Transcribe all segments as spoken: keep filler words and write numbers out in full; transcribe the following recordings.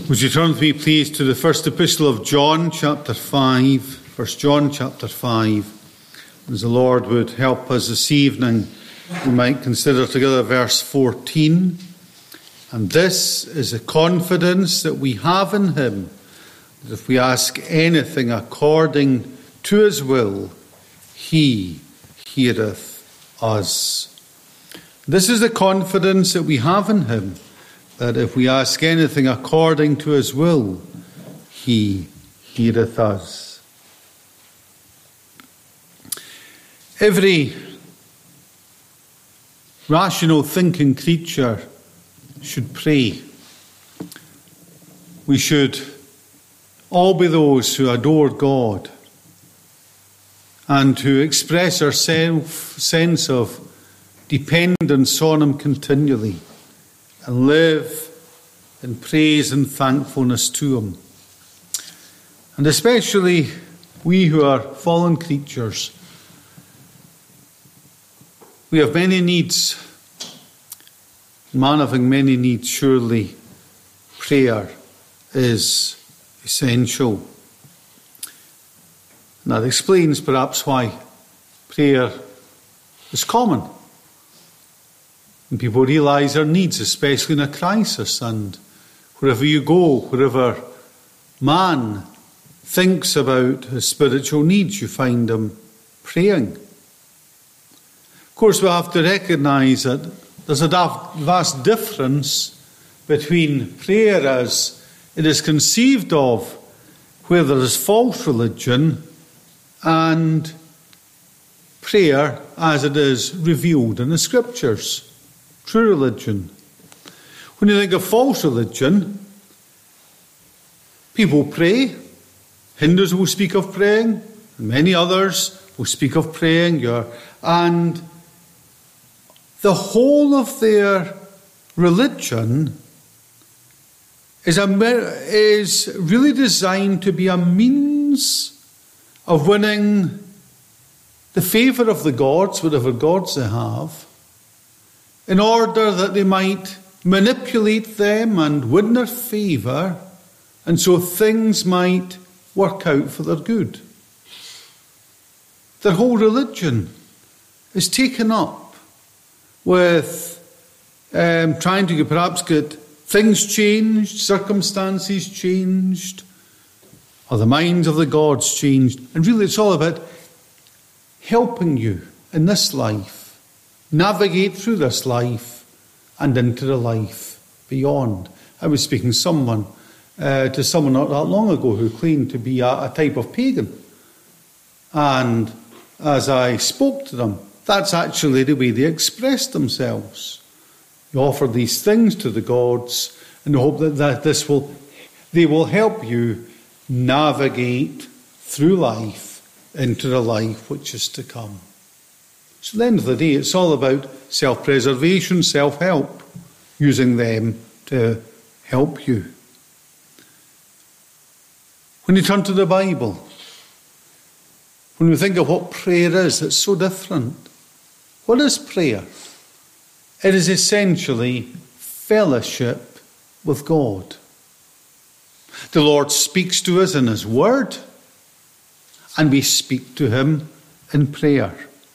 Would you turn with me, please, to the first epistle of John, chapter five. First John, chapter five. As the Lord would help us this evening, we might consider together verse fourteen. And this is a confidence that we have in him, that if we ask anything according to his will, he heareth us. This is the confidence that we have in him, that if we ask anything according to his will, he heareth us. Every rational thinking creature should pray. We should all be those who adore God and who express our self sense of dependence on him continually, and live in praise and thankfulness to him. And especially we who are fallen creatures, we have many needs. Man having many needs, surely prayer is essential. And that explains perhaps why prayer is common. And people realise their needs, especially in a crisis. And wherever you go, wherever man thinks about his spiritual needs, you find him praying. Of course, we have to recognise that there's a vast difference between prayer as it is conceived of, where there is false religion, and prayer as it is revealed in the Scriptures. True religion. When you think of false religion, people pray. Hindus will speak of praying. Many others will speak of praying. And the whole of their religion is, a, is really designed to be a means of winning the favour of the gods, whatever gods they have, in order that they might manipulate them and win their favour, and so things might work out for their good. Their whole religion is taken up with um, trying to perhaps get things changed, circumstances changed, or the minds of the gods changed. And really it's all about helping you in this life, navigate through this life and into the life beyond. I was speaking someone uh, to someone not that long ago who claimed to be a, a type of pagan. And as I spoke to them, that's actually the way they expressed themselves. You offer these things to the gods and hope that, that this will, they will help you navigate through life into the life which is to come. So at the end of the day, it's all about self-preservation, self-help, using them to help you. When you turn to the Bible, when we think of what prayer is, it's so different. What is prayer? It is essentially fellowship with God. The Lord speaks to us in his word, and we speak to him in prayer.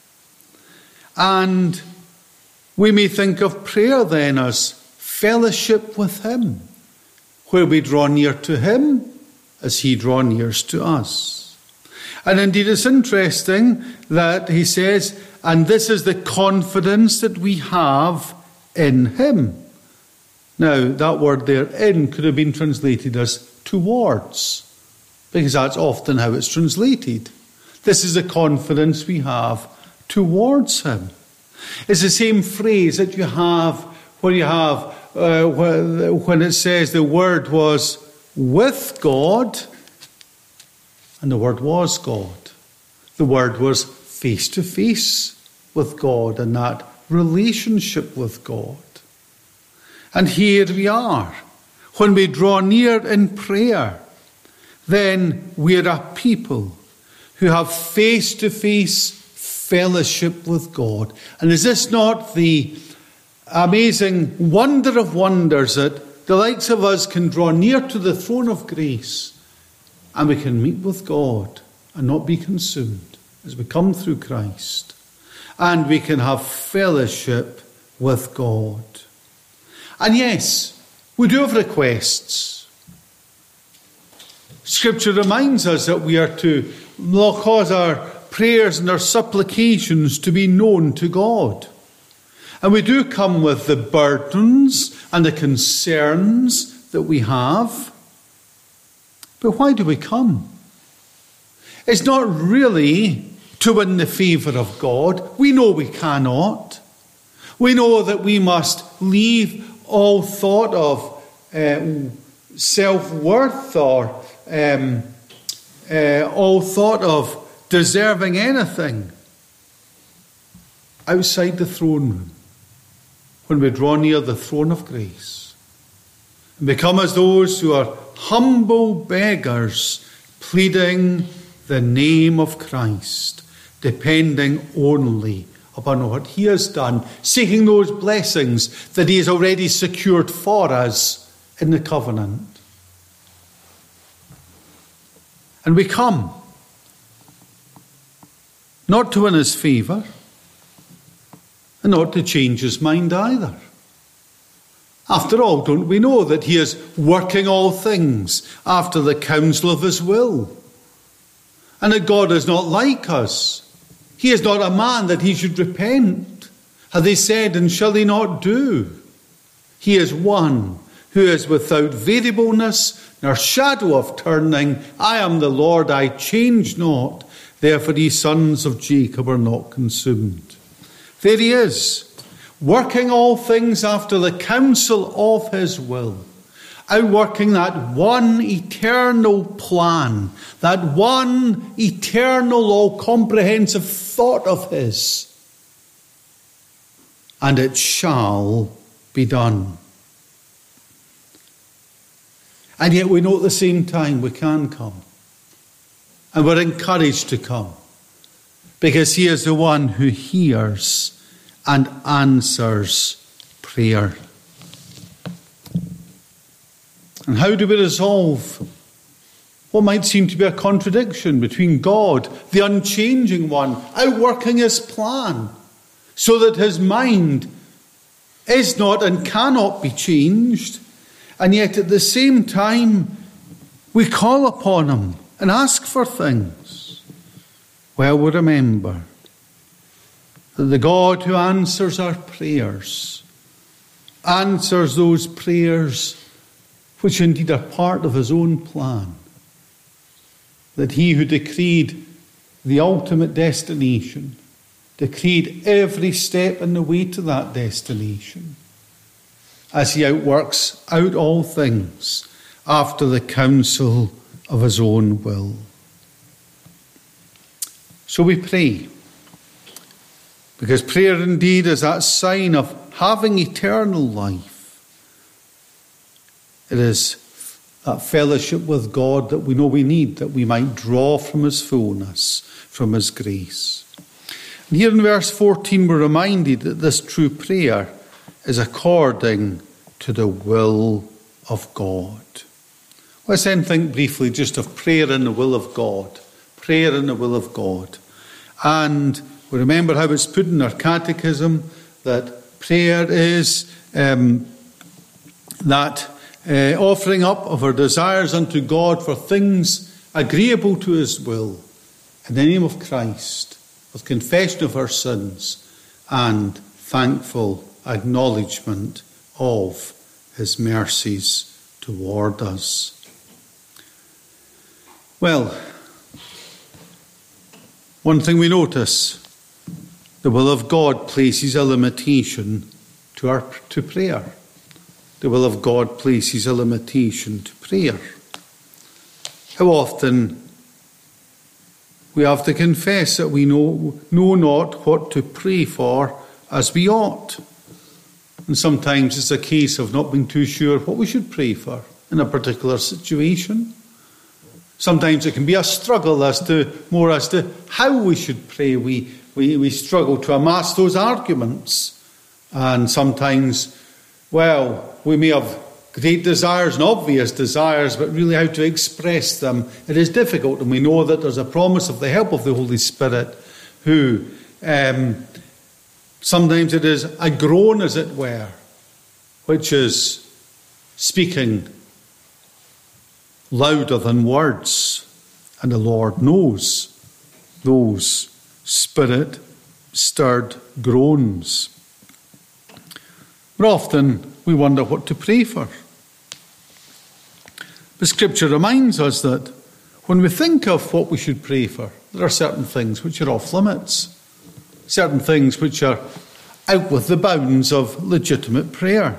And we may think of prayer then as fellowship with him, where we draw near to him as he draws near to us. And indeed it's interesting that he says, and this is the confidence that we have in him. Now, that word there, in, could have been translated as towards, because that's often how it's translated. This is the confidence we have towards him. It's the same phrase that you have where you have uh, when it says the Word was with God and the Word was God. The Word was face to face with God and that relationship with God. And here we are. When we draw near in prayer, then we are a people who have face to face fellowship with God. And is this not the amazing wonder of wonders that the likes of us can draw near to the throne of grace and we can meet with God and not be consumed as we come through Christ. And we can have fellowship with God. And yes, we do have requests. Scripture reminds us that we are to cause our prayers and our supplications to be known to God. And we do come with the burdens and the concerns that we have. But why do we come? It's not really to win the favour of God. We know we cannot. We know that we must leave all thought of uh, self-worth or um, uh, all thought of deserving anything outside the throne room when we draw near the throne of grace and become as those who are humble beggars pleading the name of Christ, depending only upon what he has done, seeking those blessings that he has already secured for us in the covenant. And we come not to win his favour and not to change his mind either. After all, don't we know that he is working all things after the counsel of his will? And that God is not like us. He is not a man that he should repent. Have they said, and shall he not do? He is one who is without variableness nor shadow of turning. I am the Lord, I change not. Therefore ye sons of Jacob are not consumed. There he is, working all things after the counsel of his will, outworking that one eternal plan, that one eternal, all-comprehensive thought of his. And it shall be done. And yet we know at the same time we can come. And we're encouraged to come. Because he is the one who hears and answers prayer. And how do we resolve what might seem to be a contradiction between God, the unchanging one, outworking his plan, so that his mind is not and cannot be changed, and yet at the same time we call upon him and ask for things? Well, we remember that the God who answers our prayers answers those prayers which indeed are part of his own plan. That he who decreed the ultimate destination, decreed every step in the way to that destination, as he outworks out all things after the counsel of his own will. So we pray, because prayer indeed is that sign of having eternal life. It is that fellowship with God that we know we need, that we might draw from his fullness, from his grace. And here in verse fourteen we're reminded that this true prayer is according to the will of God. Let's then think briefly just of prayer in the will of God. Prayer in the will of God. And we remember how it's put in our catechism that prayer is um, that uh, offering up of our desires unto God for things agreeable to his will in the name of Christ, with confession of our sins and thankful acknowledgement of his mercies toward us. Well, one thing we notice, the will of God places a limitation to our to prayer. The will of God places a limitation to prayer. How often we have to confess that we know, know not what to pray for as we ought. And sometimes it's a case of not being too sure what we should pray for in a particular situation. Sometimes it can be a struggle as to more as to how we should pray. We, we, we struggle to amass those arguments. And sometimes, well, we may have great desires and obvious desires, but really how to express them, it is difficult. And we know that there's a promise of the help of the Holy Spirit, who um, sometimes it is a groan, as it were, which is speaking louder than words. And the Lord knows those spirit-stirred groans. But often we wonder what to pray for. But Scripture reminds us that when we think of what we should pray for, there are certain things which are off limits, certain things which are out with the bounds of legitimate prayer.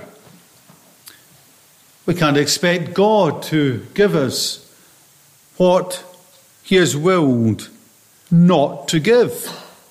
We can't expect God to give us what He has willed not to give.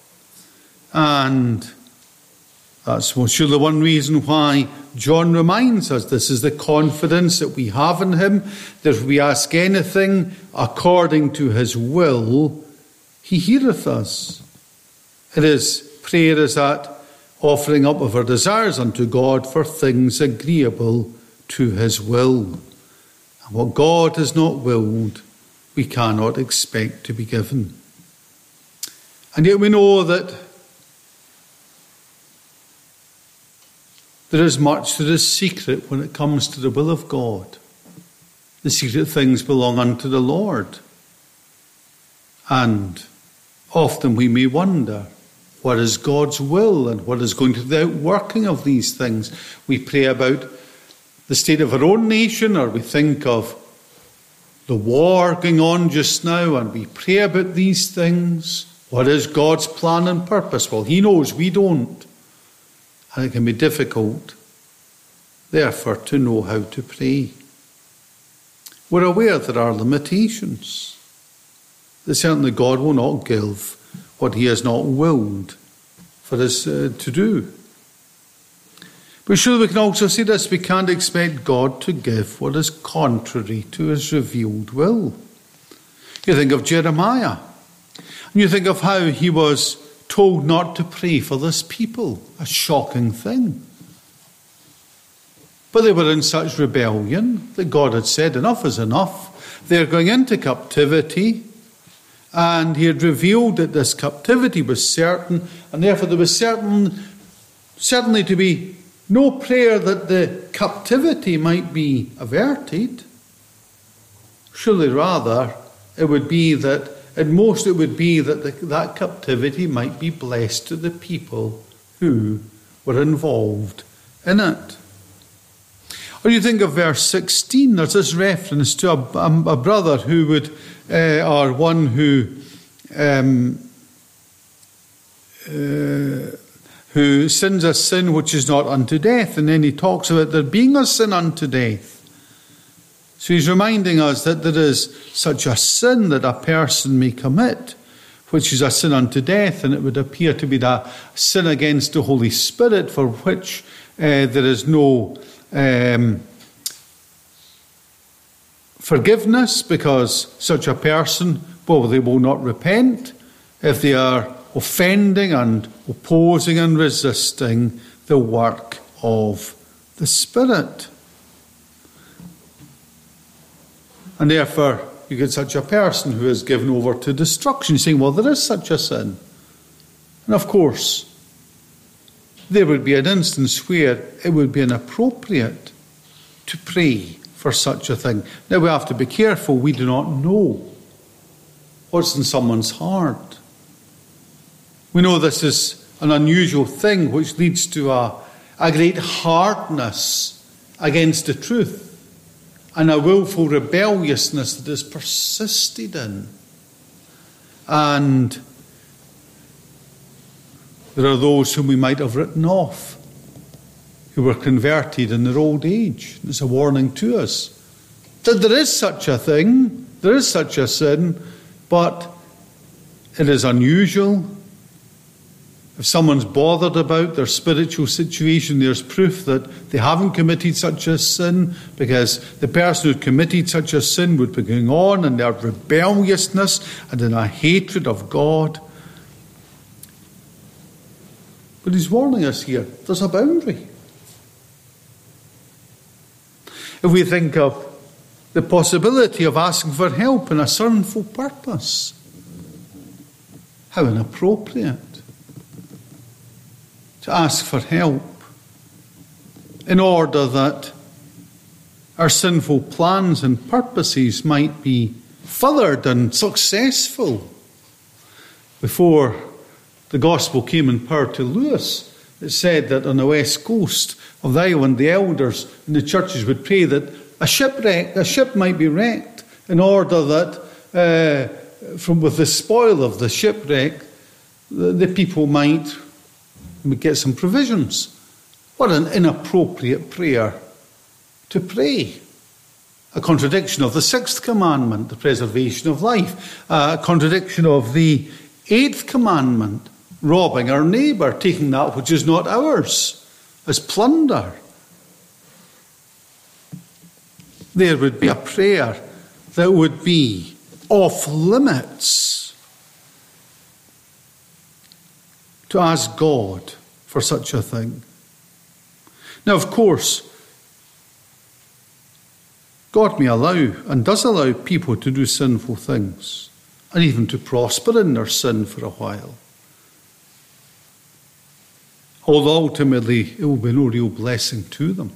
And that's surely one reason why John reminds us this is the confidence that we have in Him, that if we ask anything according to His will, He heareth us. It is prayer is that offering up of our desires unto God for things agreeable to His will. And what God has not willed, we cannot expect to be given. And yet we know that there is much that is secret when it comes to the will of God. The secret things belong unto the Lord. And often we may wonder, what is God's will and what is going to be the outworking of these things? We pray about the state of our own nation, or we think of the war going on just now, and we pray about these things. What is God's plan and purpose? Well, He knows, we don't. And it can be difficult, therefore, to know how to pray. We're aware there are limitations. That certainly God will not give what He has not willed for us uh, to do. But surely we can also see this: we can't expect God to give what is contrary to His revealed will. You think of Jeremiah, and you think of how he was told not to pray for this people, a shocking thing. But they were in such rebellion that God had said, enough is enough. They're going into captivity, and He had revealed that this captivity was certain, and therefore there was certain, certainly to be no prayer that the captivity might be averted. Surely rather it would be that, at most it would be that the, that captivity might be blessed to the people who were involved in it. Or you think of verse sixteen, there's this reference to a, a, a brother who would, uh, or one who, um, uh, who sins a sin which is not unto death. And then he talks about there being a sin unto death. So he's reminding us that there is such a sin that a person may commit, which is a sin unto death, and it would appear to be a sin against the Holy Spirit, for which uh, there is no um, forgiveness, because such a person, well, they will not repent if they are offending and opposing and resisting the work of the Spirit. And therefore, you get such a person who is given over to destruction, saying, well, there is such a sin. And of course, there would be an instance where it would be inappropriate to pray for such a thing. Now, we have to be careful. We do not know what's in someone's heart. We know this is an unusual thing which leads to a, a great hardness against the truth, and a willful rebelliousness that is persisted in. And there are those whom we might have written off, who were converted in their old age. It's a warning to us that there is such a thing, there is such a sin, but it is unusual. If someone's bothered about their spiritual situation, there's proof that they haven't committed such a sin, because the person who committed such a sin would be going on in their rebelliousness and in a hatred of God. But he's warning us here, there's a boundary. If we think of the possibility of asking for help in a sinful purpose, how inappropriate to ask for help in order that our sinful plans and purposes might be furthered and successful. Before the gospel came in power to Lewis, it said that on the west coast of the island, the elders in the churches would pray that a shipwreck, a ship might be wrecked in order that uh, from with the spoil of the shipwreck, the, the people might get some provisions. What an inappropriate prayer to pray. A contradiction of the sixth commandment, the preservation of life. A contradiction of the eighth commandment, robbing our neighbour, taking that which is not ours as plunder. There would be a prayer that would be off limits to ask God for such a thing. Now, of course, God may allow and does allow people to do sinful things and even to prosper in their sin for a while. Although ultimately it will be no real blessing to them.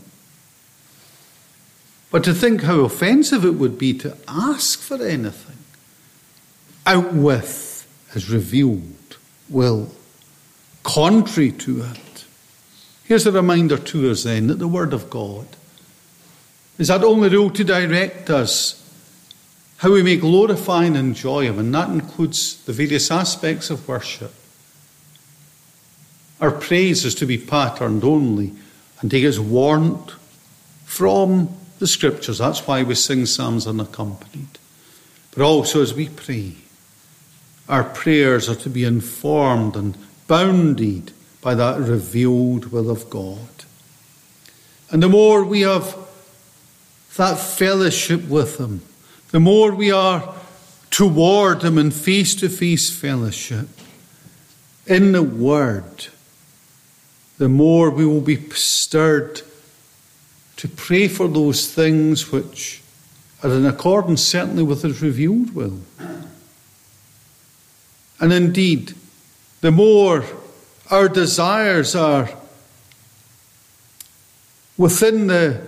But to think how offensive it would be to ask for anything out with his revealed will, contrary to it. Here's a reminder to us then that the Word of God is that only rule to direct us how we may glorify and enjoy Him, and that includes the various aspects of worship. Our praise is to be patterned only and take its warrant from the Scriptures. That's why we sing psalms unaccompanied. But also as we pray, our prayers are to be informed and bounded by that revealed will of God. And the more we have that fellowship with Him, the more we are toward Him in face-to-face fellowship, in the Word, the more we will be stirred to pray for those things which are in accordance certainly with His revealed will. And indeed, the more our desires are within the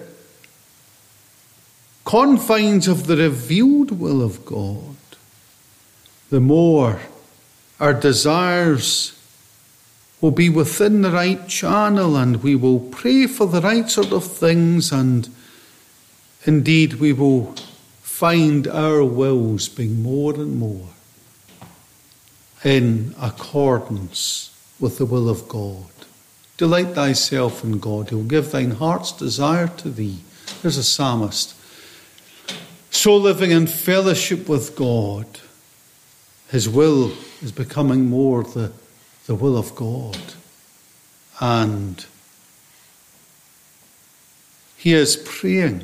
confines of the revealed will of God, the more our desires will be within the right channel, and we will pray for the right sort of things, and indeed we will find our wills being more and more in accordance with the will of God. Delight thyself in God. He will give thine heart's desire to thee. There's a psalmist. So living in fellowship with God, his will is becoming more the, the will of God. And he is praying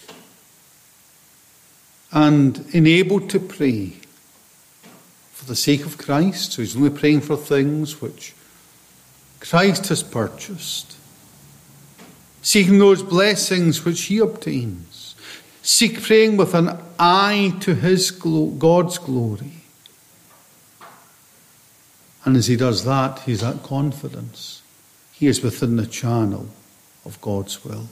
and enabled to pray for the sake of Christ. So he's only praying for things which Christ has purchased, seeking those blessings which he obtains, seek praying with an eye to his glo- God's glory. And as he does that, he's at confidence. He is within the channel of God's will.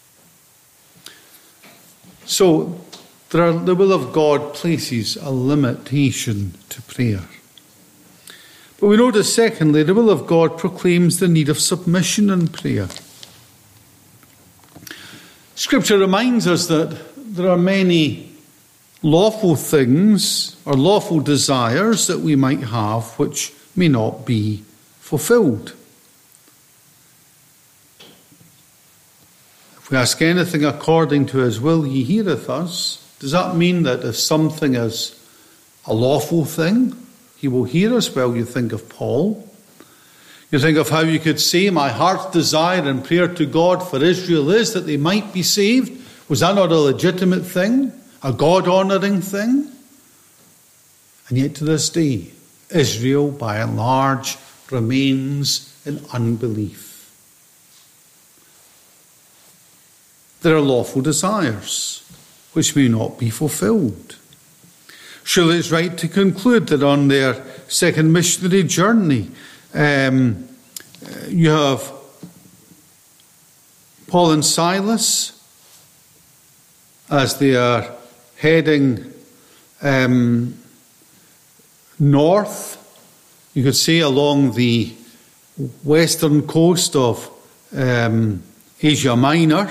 So, there are, the will of God places a limitation to prayer. But we notice, secondly, the will of God proclaims the need of submission in prayer. Scripture reminds us that there are many lawful things or lawful desires that we might have which may not be fulfilled. If we ask anything according to his will, he heareth us. Does that mean that if something is a lawful thing, he will hear us? Well, you think of Paul. You think of how you could say, my heart's desire and prayer to God for Israel is that they might be saved. Was that not a legitimate thing? A God-honouring thing? And yet to this day, Israel, by and large, remains in unbelief. there are lawful desires which may not be fulfilled. Surely it's right to conclude that on their second missionary journey, um, you have Paul and Silas as they are heading um, north, you could say along the western coast of um, Asia Minor.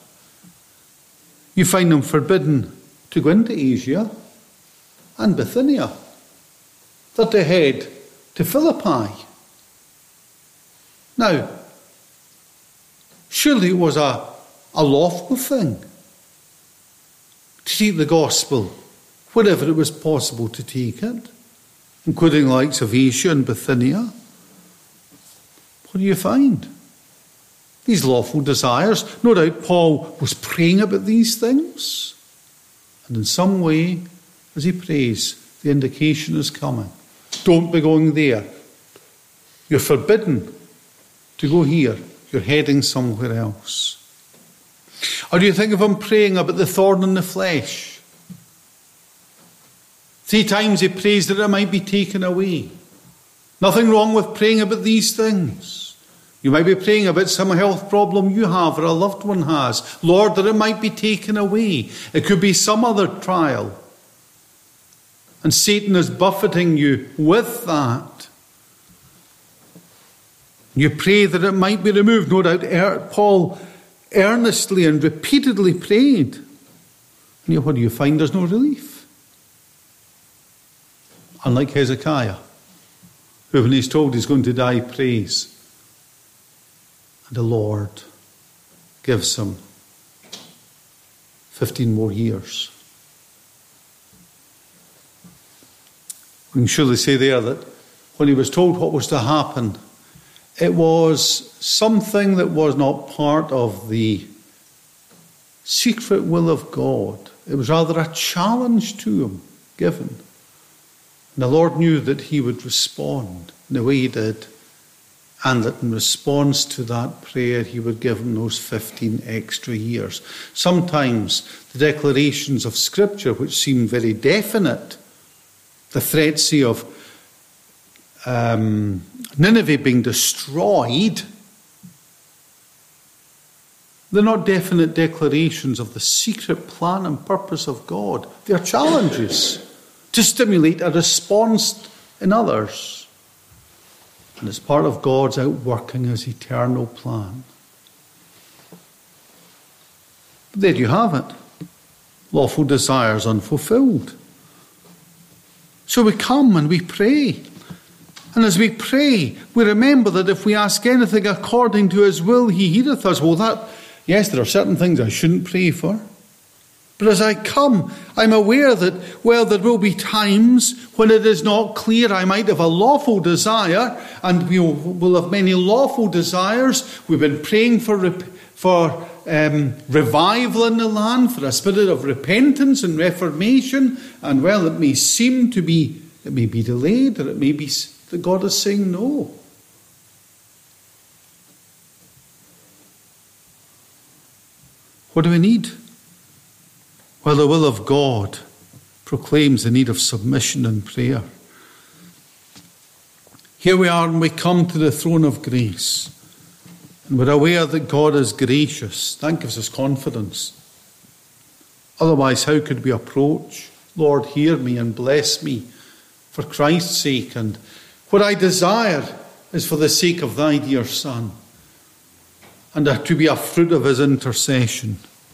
You find them forbidden to go into Asia and Bithynia. They're to head to Philippi. Now, surely it was a, a lawful thing to take the gospel wherever it was possible to take it, including the likes of Asia and Bithynia. What do you find? These lawful desires. No doubt Paul was praying about these things. And in some way, as he prays, the indication is coming. Don't be going there. You're forbidden to go here. You're heading somewhere else. Or do you think of him praying about the thorn in the flesh? Three times he prays that it might be taken away. Nothing wrong with praying about these things. You might be praying about some health problem you have or a loved one has. Lord, that it might be taken away. It could be some other trial. And Satan is buffeting you with that. You pray that it might be removed. No doubt Paul earnestly and repeatedly prayed. And yet what do you find? There's no relief. Unlike Hezekiah, who when he's told he's going to die, prays. And the Lord gives him fifteen more years. We can surely say there that when he was told what was to happen, it was something that was not part of the secret will of God. It was rather a challenge to him given. And the Lord knew that he would respond in the way he did, and that in response to that prayer, he would give him those fifteen extra years. Sometimes the declarations of Scripture, which seem very definite, the threat, say, of um, Nineveh being destroyed, they're not definite declarations of the secret plan and purpose of God. They're challenges to stimulate a response in others. And it's part of God's outworking his eternal plan. But there you have it. Lawful desires unfulfilled. So we come and we pray. And as we pray, we remember that if we ask anything according to his will, he heareth us. Well, that, yes, there are certain things I shouldn't pray for. But as I come, I'm aware that, well, there will be times when it is not clear. I might have a lawful desire, and we will have many lawful desires. We've been praying for, for um, revival in the land, for a spirit of repentance and reformation. And, well, it may seem to be, it may be delayed, or it may be that God is saying no. What do we need? Well, the will of God proclaims the need of submission and prayer. Here we are and we come to the throne of grace. And we're aware that God is gracious. That gives us confidence. Otherwise, how could we approach? Lord, hear me and bless me for Christ's sake. And what I desire is for the sake of thy dear Son, and to be a fruit of his intercession.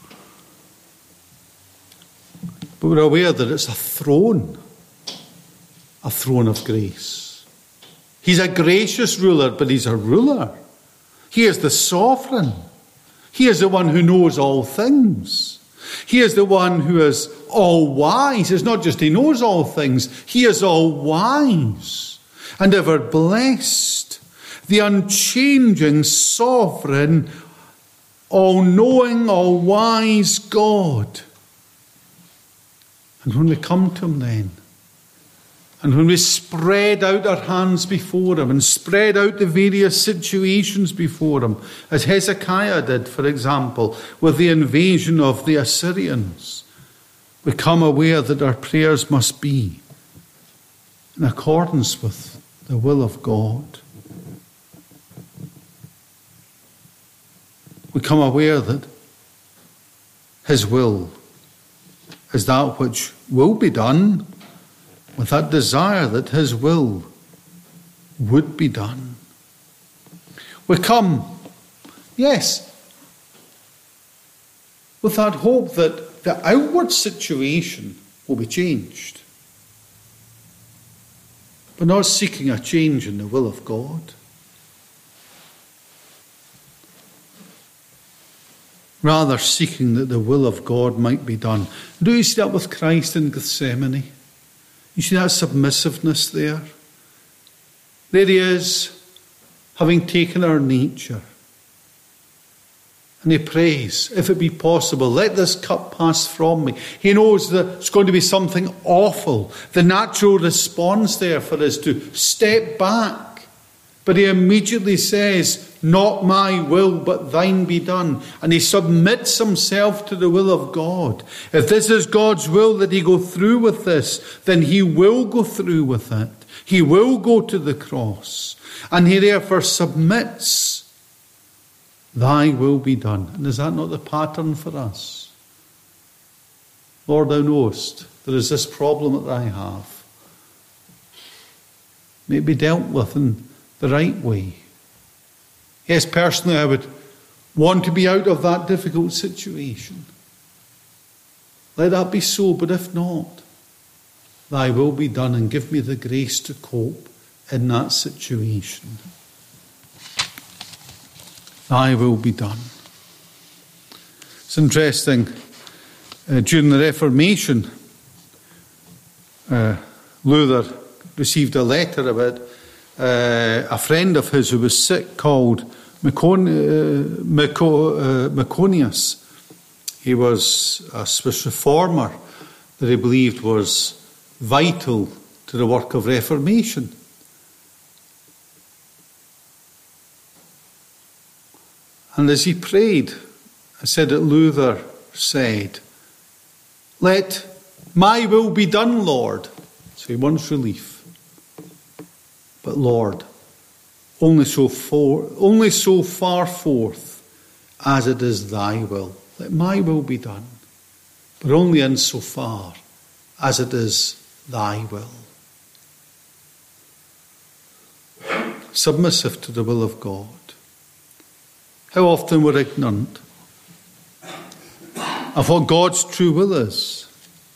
But we're aware that it's a throne, a throne of grace. He's a gracious ruler, but he's a ruler. He is the sovereign. He is the one who knows all things. He is the one who is all wise. It's not just he knows all things, he is all wise and ever blessed. The unchanging, sovereign, all-knowing, all-wise God. And when we come to him then, And when we spread out our hands before him and spread out the various situations before him, as Hezekiah did, for example, with the invasion of the Assyrians, we come aware that our prayers must be in accordance with the will of God. We come aware that his will is that which will be done, with that desire that his will would be done. We come, yes, with that hope that the outward situation will be changed, but not seeking a change in the will of God. Rather seeking that the will of God might be done. Do you see that with Christ in Gethsemane? You see that submissiveness there? There he is, having taken our nature. And he prays, if it be possible, let this cup pass from me. He knows that it's going to be something awful. The natural response therefore is to step back. But he immediately says, not my will, but thine be done. And he submits himself to the will of God. If this is God's will that he go through with this, then he will go through with it. He will go to the cross. And he therefore submits. Thy will be done. And is that not the pattern for us? Lord, thou knowest there is this problem that I have. May it be dealt with in the right way. Yes, personally, I would want to be out of that difficult situation. Let that be so, but if not, thy will be done, and give me the grace to cope in that situation. Thy will be done. It's interesting, uh, during the Reformation, uh, Luther received a letter about uh, a friend of his who was sick called Macon- uh, Maco- uh, Maconius. He was a Swiss reformer that he believed was vital to the work of Reformation. And as he prayed, I said that Luther said, let my will be done, Lord. So he wants relief. But Lord, only so, for, only so far forth as it is thy will. Let my will be done, but only in so far as it is thy will. Submissive to the will of God. How often we're ignorant of what God's true will is.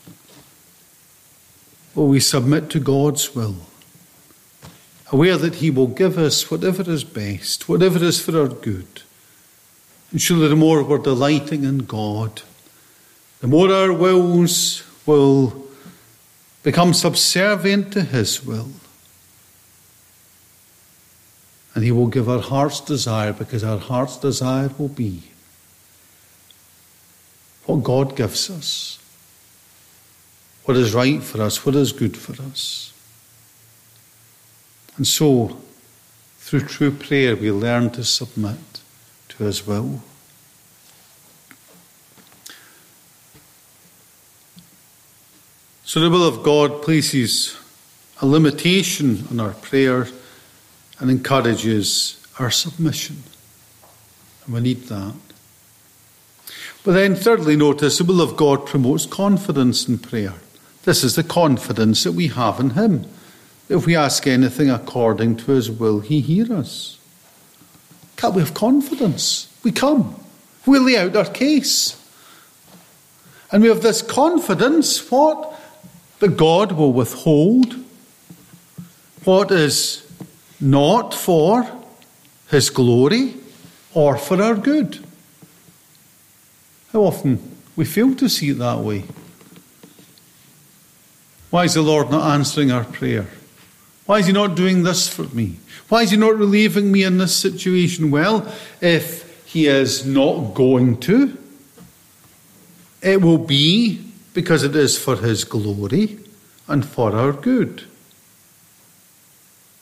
Well, we submit to God's will, aware that he will give us whatever is best, whatever is for our good. And surely the more we're delighting in God, the more our wills will become subservient to his will. And he will give our heart's desire, because our heart's desire will be what God gives us, what is right for us, what is good for us. And so, through true prayer, we learn to submit to his will. So the will of God places a limitation on our prayer and encourages our submission. And we need that. But then thirdly, notice the will of God promotes confidence in prayer. This is the confidence that we have in him. If we ask anything according to his will, he hears us. Can't we have confidence? We come. We lay out our case. And we have this confidence, what? That God will withhold what is not for his glory or for our good. How often we fail to see it that way. Why is the Lord not answering our prayer? Why is he not doing this for me? Why is he not relieving me in this situation? Well, if he is not going to, it will be because it is for his glory and for our good.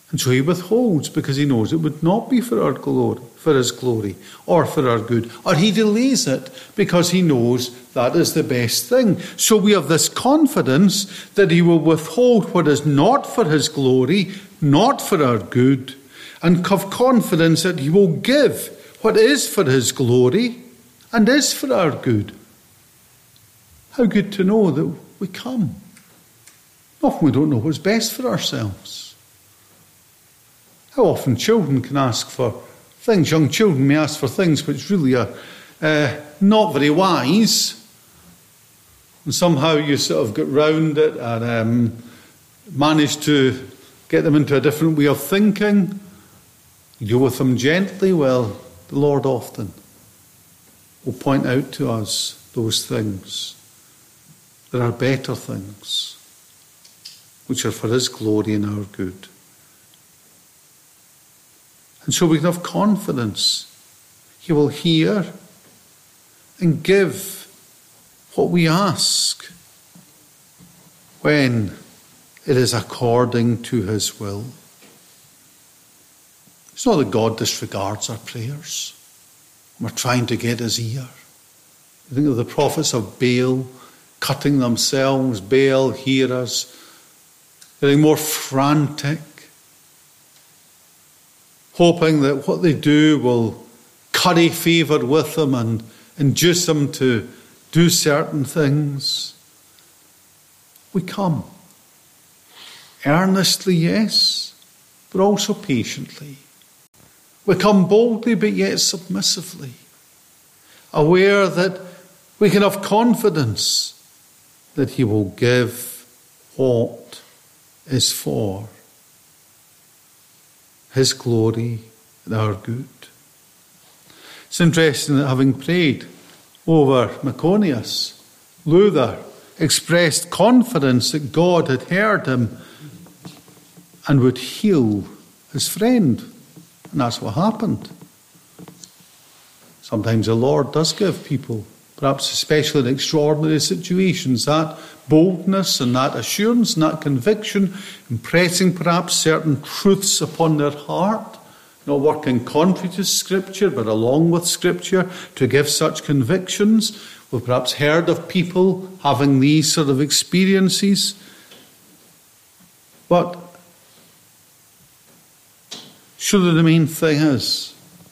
And so he withholds because he knows it would not be for our glory, for his glory, or for our good. Or he delays it because he knows that is the best thing. So we have this confidence that he will withhold what is not for his glory, not for our good, and have confidence that he will give what is for his glory and is for our good. How good to know that we come. Often we don't know what's best for ourselves. How often children can ask for things, young children may ask for things which really are uh, not very wise. And somehow you sort of get round it and um, manage to get them into a different way of thinking. You deal with them gently. Well, the Lord often will point out to us those things. There are better things which are for his glory and our good. And so we can have confidence. He will hear and give what we ask when it is according to his will. It's not that God disregards our prayers. We're trying to get his ear. You think of the prophets of Baal cutting themselves. Baal, hear us. Getting more frantic. Hoping that what they do will curry favour with them and induce them to do certain things. We come. Earnestly, yes, but also patiently. We come boldly, but yet submissively. Aware that we can have confidence that he will give what is for his glory and our good. It's interesting that having prayed over Maconius, Luther expressed confidence that God had heard him and would heal his friend. And that's what happened. Sometimes the Lord does give people, perhaps especially in extraordinary situations, that boldness and that assurance and that conviction, impressing perhaps certain truths upon their heart, not working contrary to Scripture, but along with Scripture to give such convictions. We've perhaps heard of people having these sort of experiences. But surely the main thing is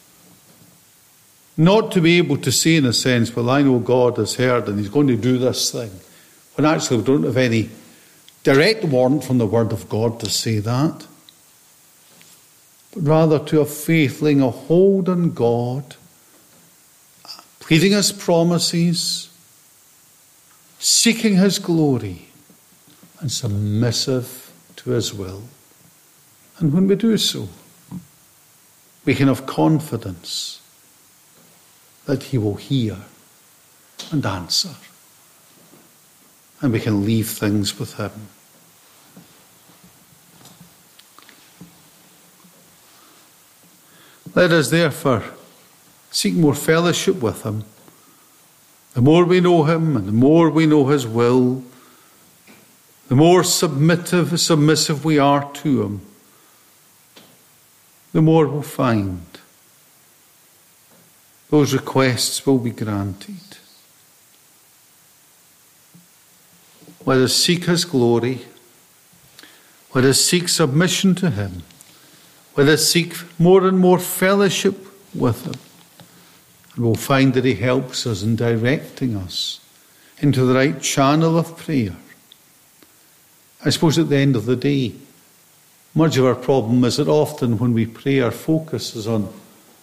not to be able to say in a sense, well, I know God has heard and he's going to do this thing, when actually we don't have any direct warrant from the Word of God to say that. But rather to have faith, laying a hold on God, pleading his promises, seeking his glory, and submissive to his will. And when we do so, we can have confidence that he will hear and answer. And we can leave things with him. Let us therefore seek more fellowship with him. The more we know him and the more we know his will, the more submissive, submissive we are to him, the more we'll find those requests will be granted. Let us seek his glory. Let us seek submission to him. Let us seek more and more fellowship with him. And we'll find that he helps us in directing us into the right channel of prayer. I suppose at the end of the day, much of our problem is that often when we pray, our focus is on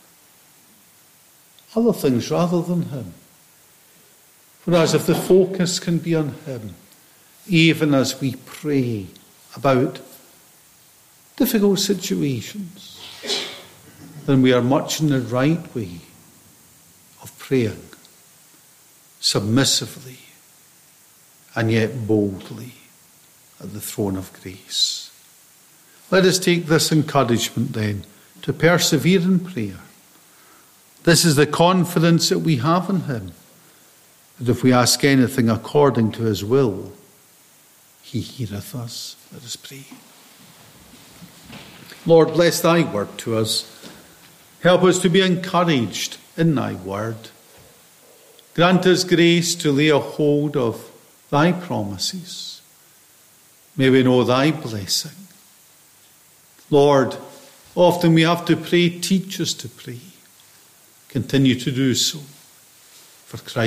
other things rather than him. Whereas if the focus can be on him, even as we pray about difficult situations, then we are much in the right way of praying, submissively, and yet boldly at the throne of grace. Let us take this encouragement then to persevere in prayer. This is the confidence that we have in him, that if we ask anything according to his will, he heareth us. Let us pray. Lord, bless thy word to us. Help us to be encouraged in thy word. Grant us grace to lay a hold of thy promises. May we know thy blessing. Lord, often we have to pray. Teach us to pray. Continue to do so. For Christ.